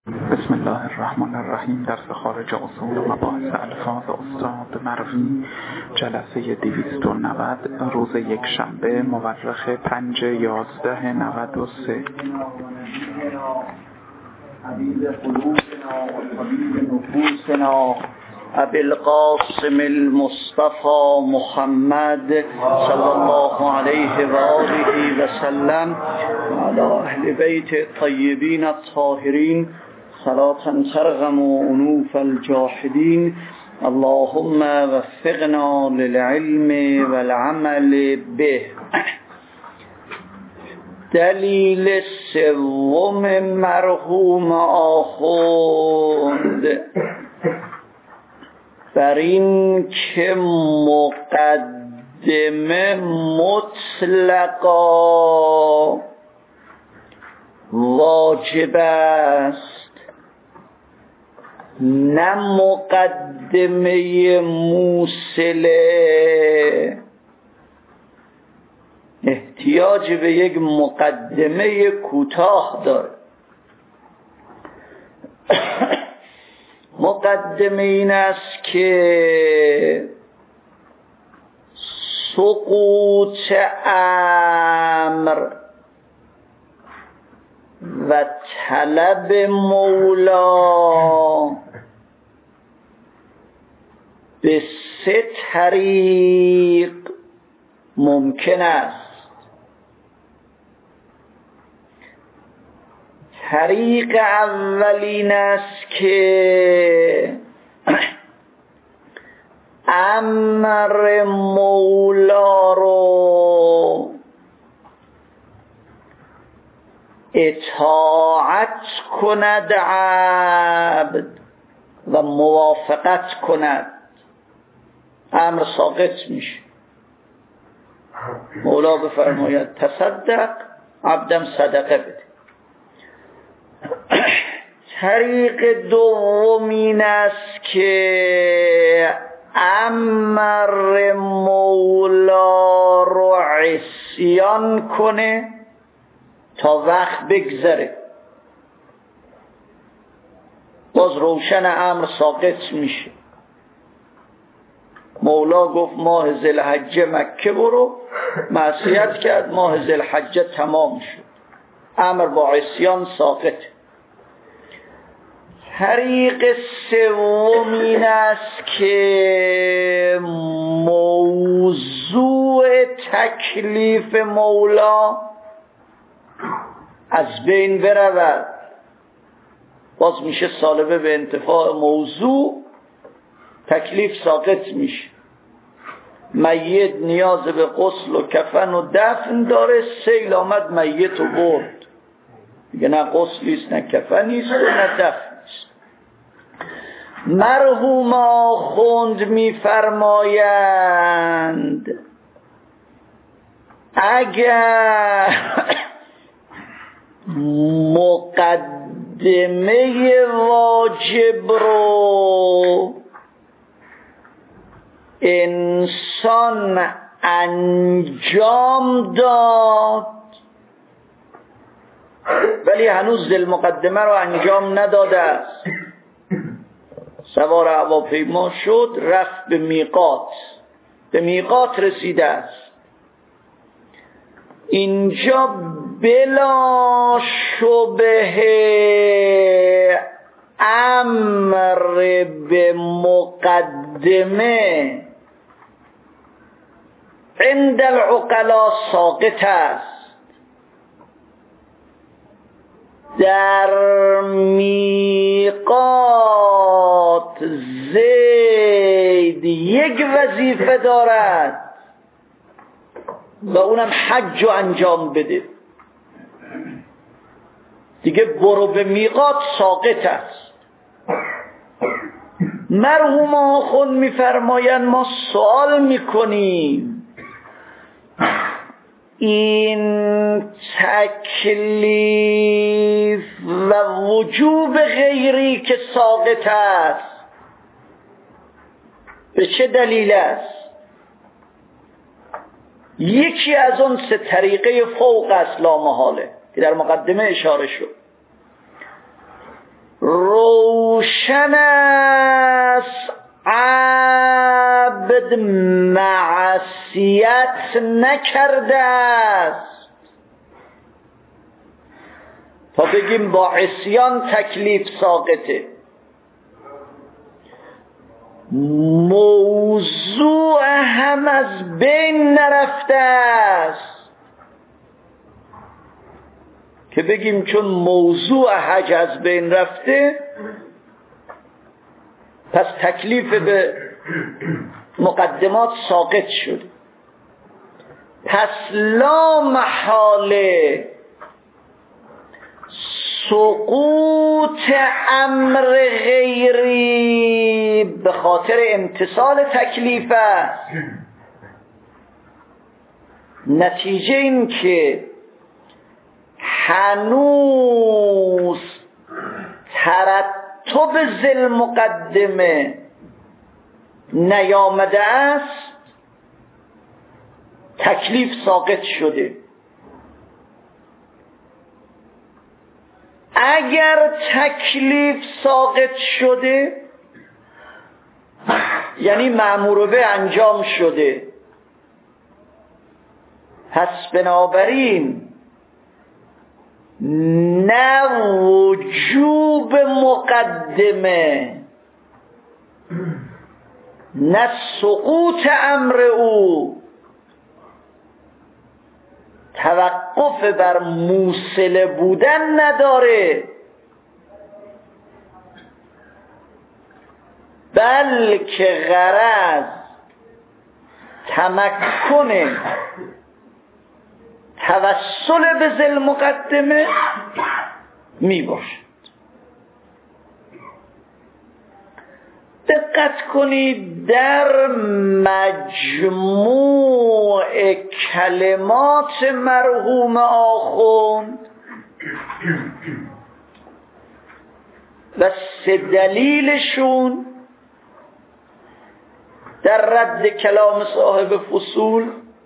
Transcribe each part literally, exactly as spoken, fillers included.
بسم الله الرحمن الرحیم. درس خارج اصول و مباحث الفاظ استاد مروی، جلسه دویست و نود، روز یک شنبه، مورخ پنج یازده نود و سه. حبیب قلوبنا و طبیب نفوسنا ابی القاسم المصطفى محمد صلی الله علیه و آله و سلم و علی اهل بیت الطیبین الطاهرین صلاة ترغم انوف الجاحدین. اللهم وفقنا للعلم والعمل به. دلیل سوم مرحوم آخوند بر این که مقدمه مطلقا واجب است، نه مقدمه موصله. احتیاج به یک مقدمه کوتاه داره. مقدمه این است که سقوط امر و طلب مولا به سه طریق ممکن است. طریق اولین است که امر مولا رو اطاعت کند عبد و موافقت کند، امر ساقط میشه. مولا بفرماید تصدق، عبدم صدقه بده. طریق دومین است که امر مولا رو عصیان کنه تا وقت بگذره، باز روشن امر ساقط میشه. مولا گفت ماه ذوالحجه مکه برو، معصیت کرد، ماه ذوالحجه تمام شد، امر با عصیان ساقط. طریق سوم این است که موضوع تکلیف مولا از بین برود، باز میشه سالبه به انتفاع موضوع، تکلیف ساقط میشه. میت نیاز به غسل و کفن و دفن داره، سیل آمد میت رو برد، دیگه نه غسلیست نه کفنیست و نه دفنیست. مرحوم آخوند میفرمایند اگر مقدمه واجب رو انسان انجام داد ولی هنوز دل مقدمه رو انجام نداده است، سوار هواپیما شد، رفت به میقات، به میقات رسیده است، اینجا بلا شبهه امر به مقدمه عند العقلا ساقط است. در میقات زید یک وظیفه دارد و اونم حج رو انجام بده، دیگه برو به میقات ساقط است. مرحوم آخوند میفرمایند ما سوال میکنیم این تکلیف و وجوب غیری که ساقط است به چه دلیل است؟ یکی از اون سه طریقه فوق است لا محاله که در مقدمه اشاره شد. روشن است عبد معصیت نکرده است، تا بگیم با عصیان تکلیف ساقطه. موضوع هم از بین نرفته است که بگیم چون موضوع حج از بین رفته پس تکلیف به مقدمات ساقط شد. پس لا محاله سقوط امر غیری به خاطر امتثال تکلیف است. نتیجه این که هنوز ترتب ذل مقدمه نیامده است، تکلیف ساقط شده. اگر تکلیف ساقط شده یعنی مأمور به انجام شده، پس بنابراین نه وجوب مقدمه نه سقوط امر او توقف بر موصله بودن نداره، بلکه غرض تمکن توسل به ذل مقدمه می باشد. دقت کنید در مجموع کلمات مرحوم آخوند و سه دلیلشون در رد کلام صاحب فصول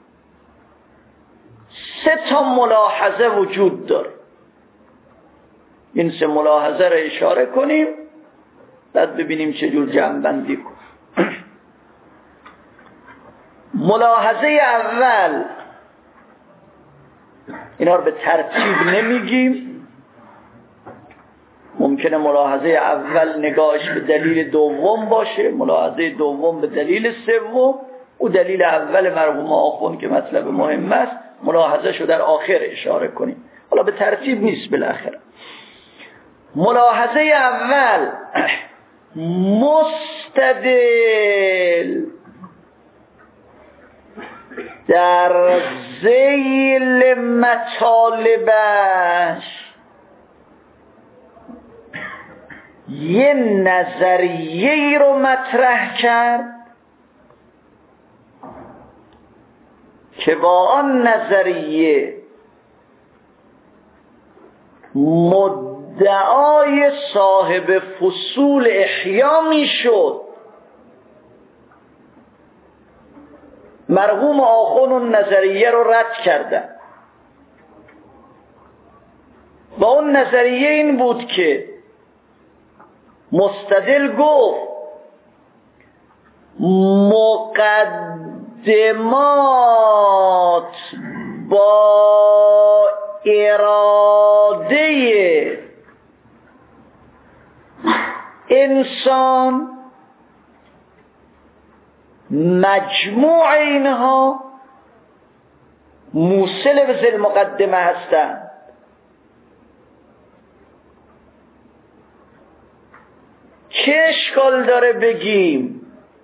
سه تا ملاحظه وجود داره. این سه ملاحظه را اشاره کنیم بعد ببینیم چجور جمع بندی کنیم. ملاحظه اول، اینا رو به ترتیب نمیگیم، ممکنه ملاحظه اول نگاهش به دلیل دوم باشه، ملاحظه دوم به دلیل سوم، او دلیل اول مرحوم آخوند که مطلب مهم است ملاحظه شو در آخر اشاره کنیم. حالا به ترتیب نیست بالاخره. ملاحظه اول، مستدل در ذیل مطالبش یه نظریه رو مطرح کرد که با آن نظریه مدعای صاحب فصول احیا می شد. مرحوم آخوند اون نظریه رو رد کردن و اون نظریه این بود که مستدل گفت مقدمات با اراده انسان مجموع اینها موصل به ذل مقدمه هستند. چه اشکال داره بگیم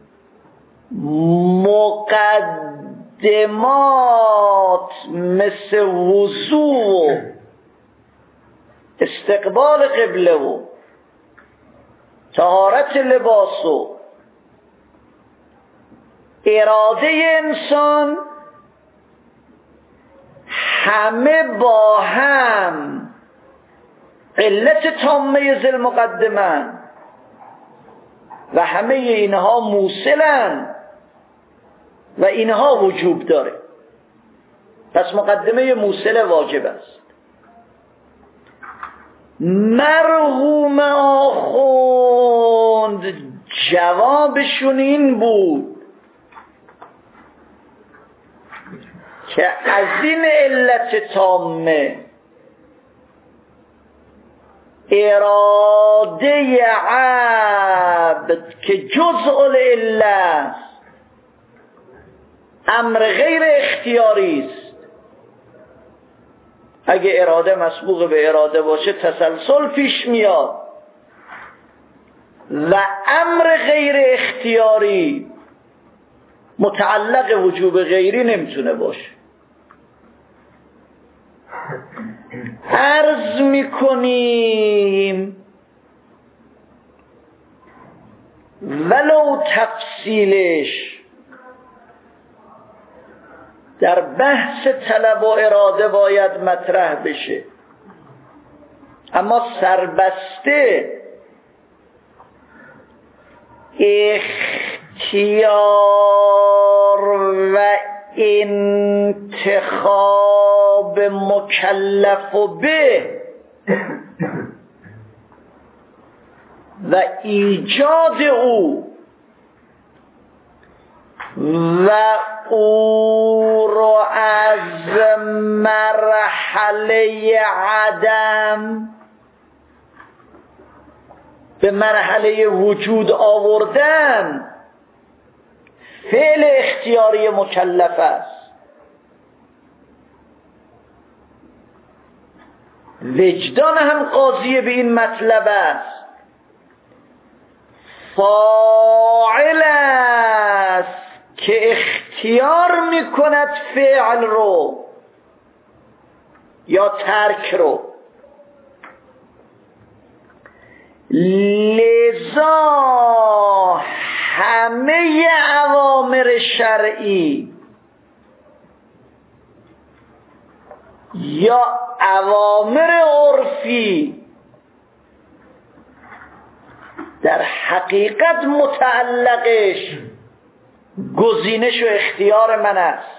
مقدمات مثل وضوع، استقبال قبله و طهارت لباس و اراده انسان همه با هم علت تامه ذل مقدمه و همه اینها موصلن و اینها وجوب داره، پس مقدمه موصله واجب است. مرحوم آخوند جوابشون این بود که از این علت تامه اراده عبد که جزء العله است، امر غیر اختیاری است. اگه اراده مسبوق به اراده باشه تسلسل پیش میاد و امر غیر اختیاری متعلق وجوب غیری نمیتونه باشه. عرض میکنیم ولو تفصیلش در بحث طلب و اراده باید مطرح بشه، اما سربسته اختیار و انتخاب مکلف به و ایجاد او و او رو از مرحله عدم به مرحله وجود آوردن فعل اختیاری مکلف است. وجدان هم قاضی به این مطلب است. فاعل است که اختیار میکند فعل رو یا ترک رو. لذا همه اوامر شرعی یا اوامر عرفی در حقیقت متعلقش گزینش و اختیار من است.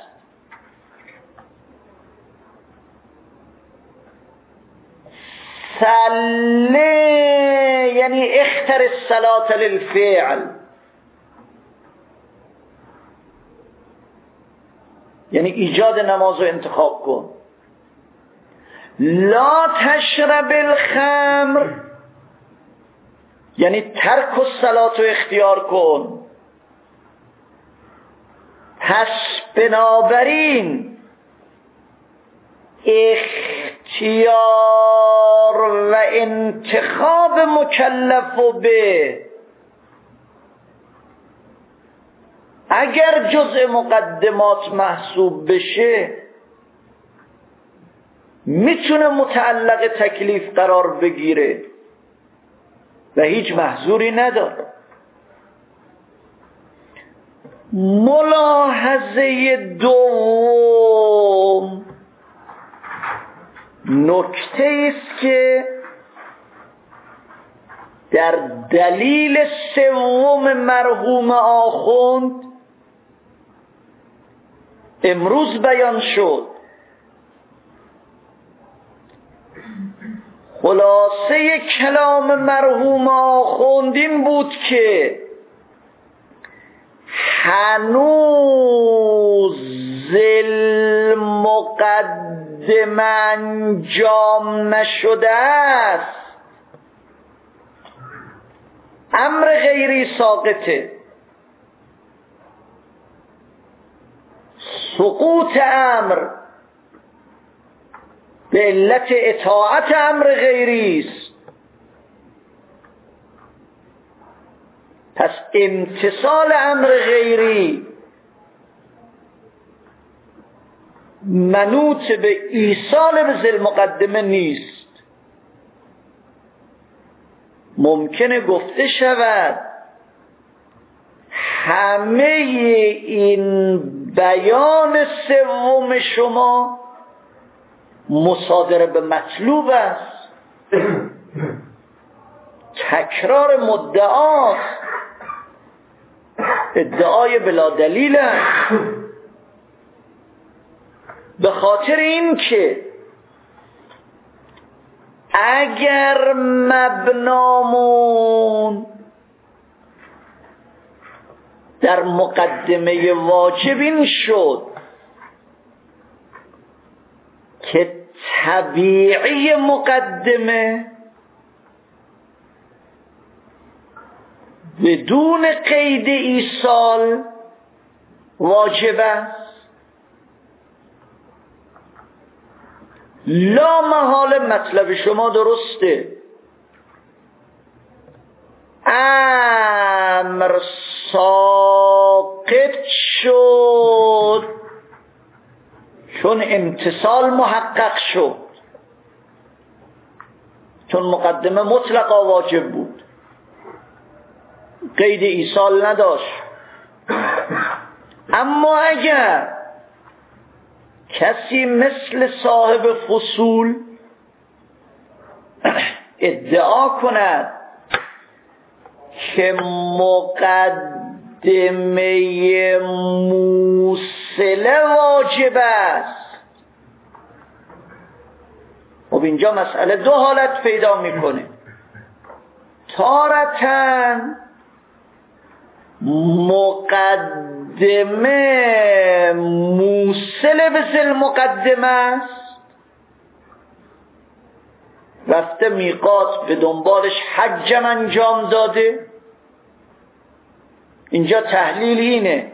صله یعنی اختر الصلاة للفعل، یعنی ایجاد نماز رو انتخاب کن. لا تشرب الخمر یعنی ترک الصلاة رو اختیار کن. پس بنابراین اختیار و انتخاب مکلف به اگر جزء مقدمات محسوب بشه میتونه متعلق تکلیف قرار بگیره و هیچ محظوری نداره. ملاحظه دوم نکته است که در دلیل سوم مرحوم آخوند امروز بیان شد. خلاصه کلام مرحوم آخوند این بود که هنوز المقدم انجام نشده است، امر غیری ساقطه. سقوط امر به علت اطاعت امر غیری است. پس امتثال امر غیری منوط به ایصال به ذل مقدمه نیست. ممکنه گفته شود همه این بیان سوم شما مصادره به مطلوب است، تکرار مدعاست، ادعای بلا دلیل است. به خاطر این که اگر مبنامون در مقدمه واجب این شد که طبیعی مقدمه بدون قید ایصال واجب است، لا محاله مطلب شما درسته، امر ساقط شد چون امتصال محقق شد، چون مقدمه مطلقا واجب بود، قید ایصال نداشت. اما اگر کسی مثل صاحب فصول ادعا کند که مقدمه موصله واجب است، خب اینجا مسئله دو حالت پیدا میکنه. تارتاً مقدمه موصله به ذل مقدمه است، رفته میقات به دنبالش حجم انجام داده. اینجا تحلیل اینه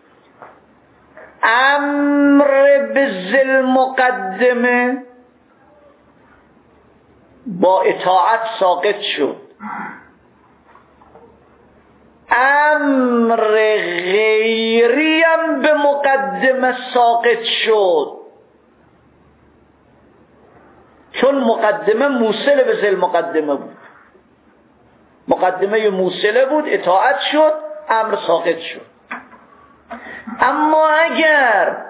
امر به ذل مقدمه با اطاعت ساقط شد، امر غیری هم به مقدمه ساقط شد، چون مقدمه موصله به ذل مقدمه بود، مقدمه موصله بود، اطاعت شد، امر ساقط شد. اما اگر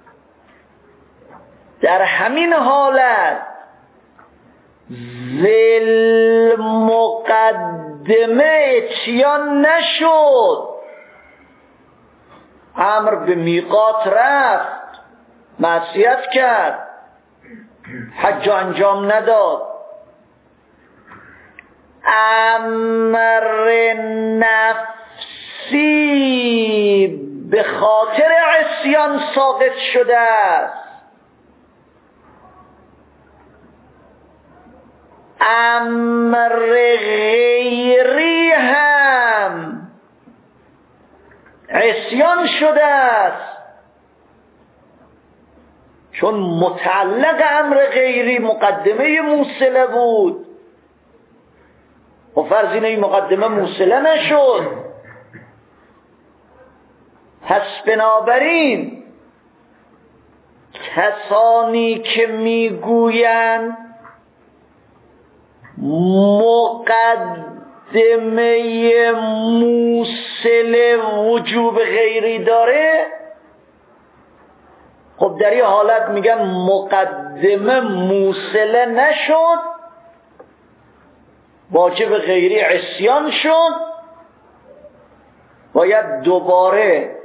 در همین حالت ذل مقدمه اتیان نشد، امر به میقات رفت، معصیت کرد، حج انجام نداد، امر نفسی به خاطر عصیان ساقط شده است، امر غیری هم عصیان شده است، چون متعلق امر غیری مقدمه موصله بود و فرض اینه این مقدمه موصله نشد. پس بنابراین کسانی که میگویند مقدمه موصله وجوب غیری داره، خب در این حالت میگن مقدمه موصله نشد، واجب غیری عصیان شد، باید دوباره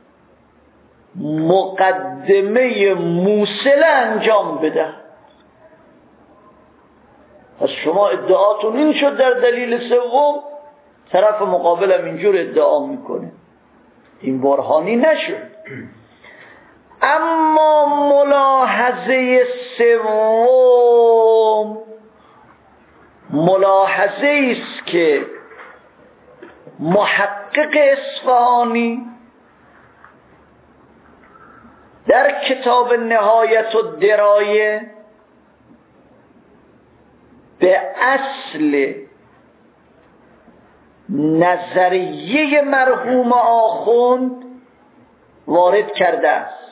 مقدمه موصله انجام بده. پس شما ادعاتون این شد در دلیل سوم، طرف مقابلم اینجور ادعا میکنه، این برهانی نشد. اما ملاحظه سوم ملاحظه است که محقق اصفهانی در کتاب نهایت الدرایه به اصل نظریه مرحوم آخوند وارد کرده است.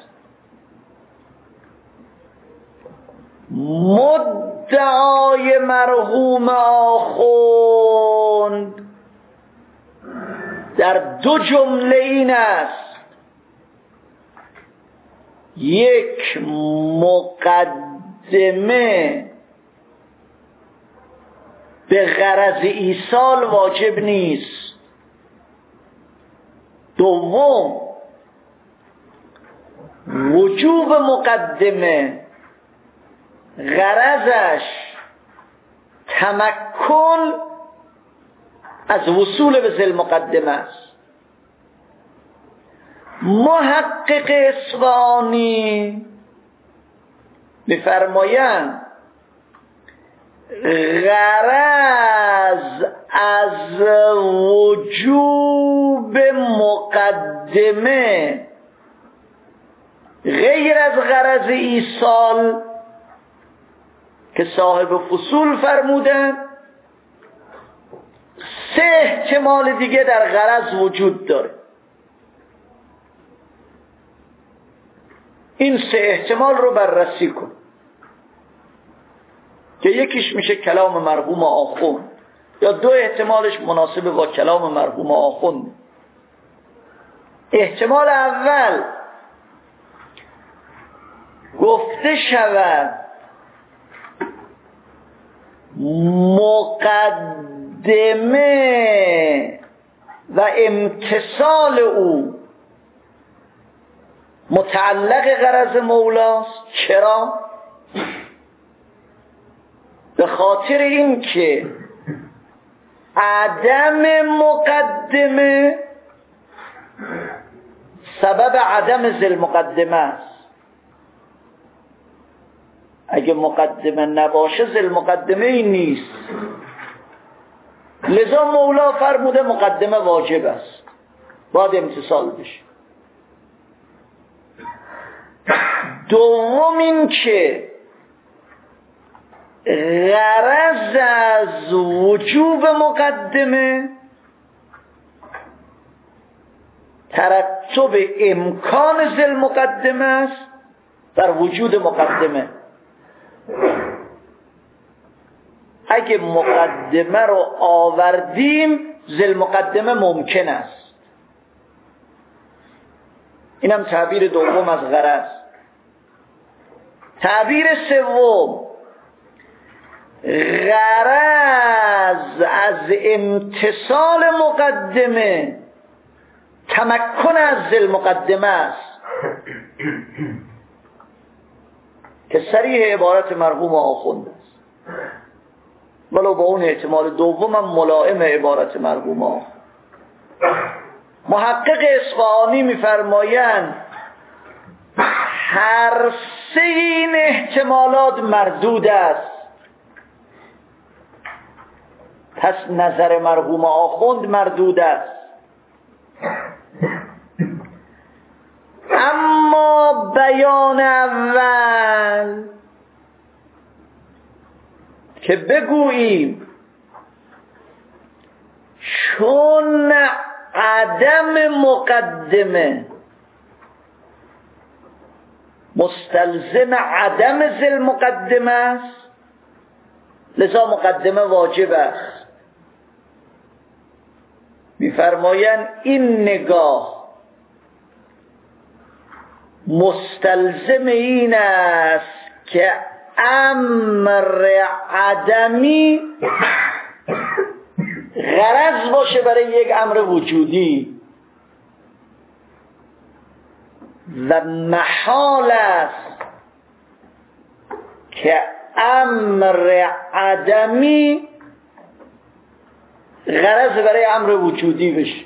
مدعای مرحوم آخوند در دو جمله این است: یک، مقدمه به غرض ایصال واجب نیست. دوم، وجوب مقدمه غرضش تمکن از وصول به ذل مقدمه است. محقق اصفهانی میفرمایند غرض از وجوب مقدمه غیر از غرض ایصال که صاحب فصول فرمودند سه احتمال دیگه در غرض وجود داره. این سه احتمال رو بررسی کن که یکیش میشه کلام مرحوم آخوند، یا دو احتمالش مناسب با کلام مرحوم آخوند. احتمال اول گفته شود مقدمه و امتصال او متعلق غرض مولاست. چرا؟ به خاطر این که عدم مقدمه سبب عدم ذل مقدمه است. اگه مقدمه نباشه ذل مقدمه ای نیست. لذا مولا فرموده مقدمه واجب است، باید امتصال بشه. دوم این که غرض از وجوب مقدمه ترتب امکان ذل مقدمه است در وجود مقدمه. اگه مقدمه رو آوردیم ذل مقدمه ممکن است. اینم تعبیر دوم از غرض. تعبیر سوم غرض از امتصال مقدمه تمکن از ذل مقدمه است که صریح عبارت مرحوم آخوند است، ولو با اون احتمال دوم هم ملائم عبارت مرحوم آخوند. محقق اصفهانی میفرمایند هر سه این احتمالات مردود است. پس نظر مرحوم آخوند مردود است. اما بیان اول که بگوییم چون عدم مقدمه مستلزم عدم ذل مقدمه است، لذا مقدمه واجب است. می‌فرمایند این نگاه مستلزم این است که امر عدمی غرض باشه برای یک امر وجودی و محال است که امر عدمی غرض برای امر وجودی بشه.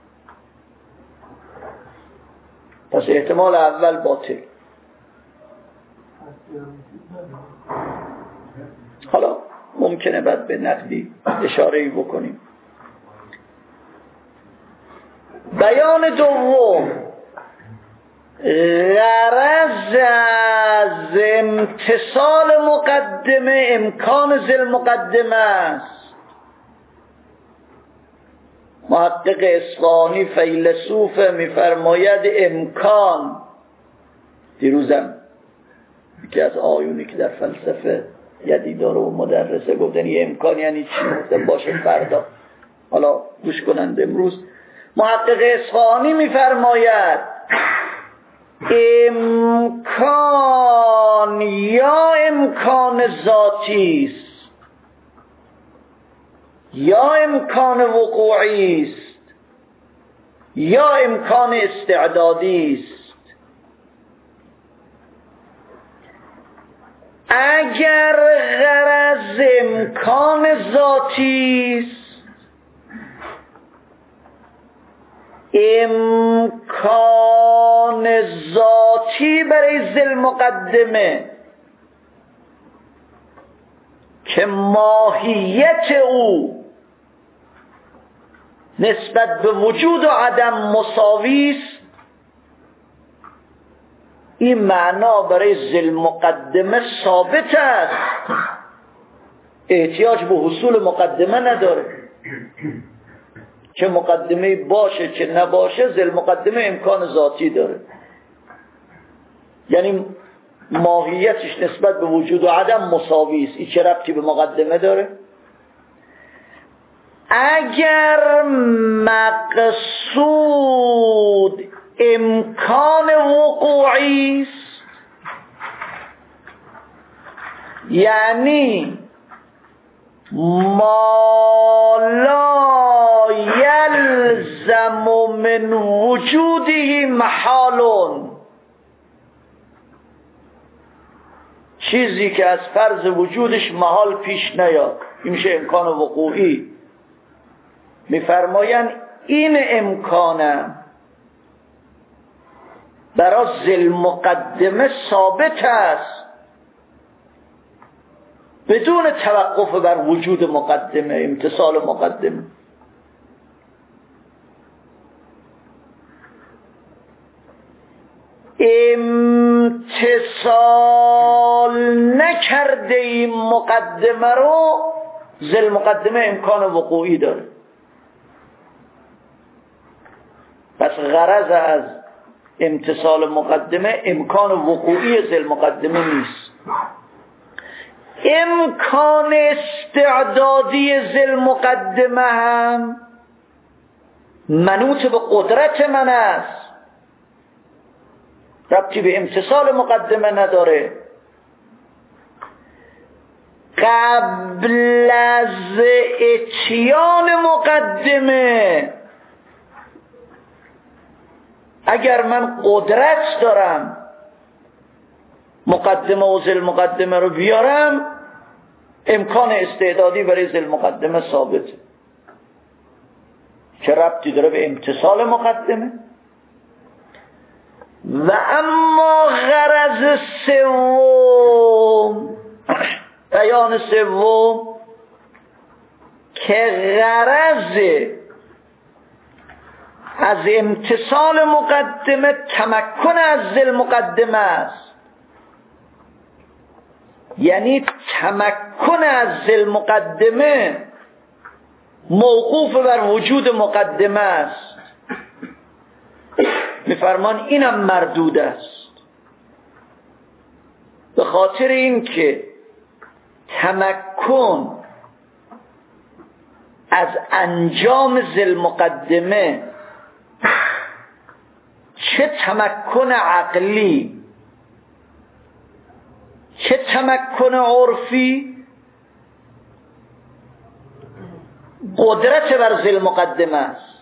پس احتمال اول باطل. حالا ممکنه بعد به نقدی اشاره‌ای بکنیم. بیان دوم غرض از امتصال مقدمه امکان ذل مقدمه است. محقق اصفهانی فیلسوف میفرماید امکان، دیروزم یکی از آیونی که در فلسفه یدی داره و مدرسه گفتن یه امکان یعنی چی؟ گفتن باشه فردا. حالا گوش کنند امروز. محقق اصفهانی میفرماید امکان یا امکان ذاتی است یا امکان وقوعی است یا امکان استعدادی است. اگر غرض امکان ذاتی است امکان ذاتی برای ذی المقدمه که ماهیت او نسبت به وجود و عدم مساوی است، این معنا برای ذی المقدمه ثابت است، احتیاج به حصول مقدمه نداره. چه مقدمه باشه چه نباشه، ذی المقدمه امکان ذاتی داره، یعنی ماهیتش نسبت به وجود و عدم مساوی است. این چه ربطی به مقدمه داره؟ اگر مقصود امکان وقوعی است، یعنی ما لا یلزم من وجوده محال، چیزی که از فرض وجودش محال پیش نیاد، این میشه امکان وقوعی. میفرمایند این امکانم برای ذی المقدمه ثابت است بدون توقف بر وجود مقدمه، امتصال مقدمه. امتصال نکرده این مقدمه رو ذی المقدمه امکان وقوعی داره. پس غرض از امتصال مقدمه امکان وقوعی ذی المقدمه نیست. امکان استعدادی ذی المقدمه هم منوط به قدرت من است، ربطی به امتصال مقدمه نداره. قبل از اتیان مقدمه اگر من قدرت دارم مقدمه و ذی المقدمه رو بیارم، امکان استعدادی برای ذی المقدمه ثابته. چه ربطی داره به امتصال مقدمه؟ و اما غرض سوم، بیان سوم که غرض از امتصال مقدمه تمکن از ذی المقدمه است، یعنی تمکن از ذی المقدمه موقوف بر وجود مقدمه است. میفرمان اینم مردود است، به خاطر این که تمکن از انجام ذی المقدمه چه تمکن عقلی چه تمکن عرفی قدرت بر ذی المقدمه است.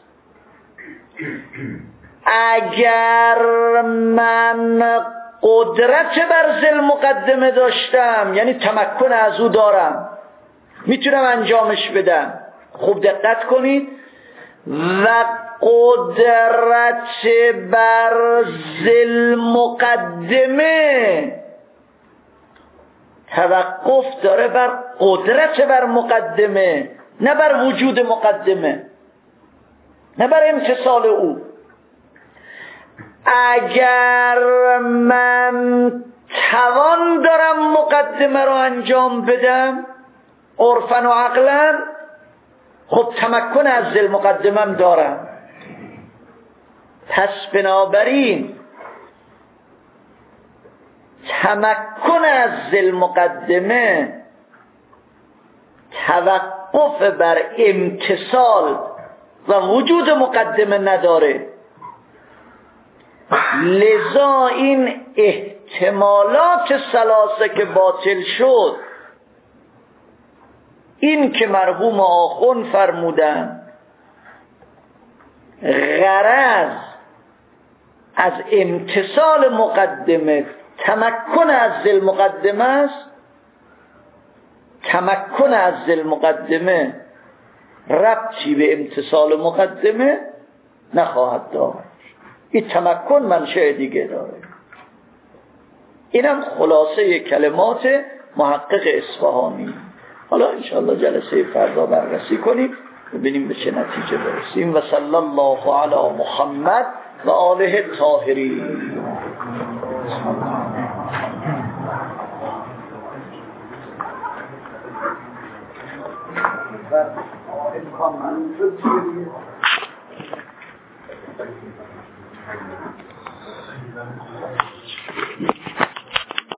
اگر من قدرت بر ذی المقدمه داشتم، یعنی تمکن از او دارم، میتونم انجامش بدم. خوب دقت کنید، و قدرت بر ذی المقدمه توقف داره بر قدرت بر مقدمه، نه بر وجود مقدمه، نه بر امتصال او. اگر من توان دارم مقدمه رو انجام بدم عرفاً و عقلاً، خب تمکن از ذی المقدمه هم دارم. پس بنابراین تمکن از ذی المقدمه توقف بر امتصال و وجود مقدمه نداره. لذا این احتمالات ثلاثه که باطل شد، این که مرحوم آخوند فرمودن غرض از امتصال مقدمه تمکن از ذی المقدمه است، تمکن از ذی المقدمه ربطی به امتصال مقدمه نخواهد داشت. این تمکن منشأ دیگه داره. اینم خلاصه کلمات محقق اصفهانی. حالا انشاءالله جلسه فردا بررسی کنیم ببینیم به چه نتیجه برسیم. و صلی الله علی محمد و آله الطاهرین. امکان معلوم شد چیه دیگه؟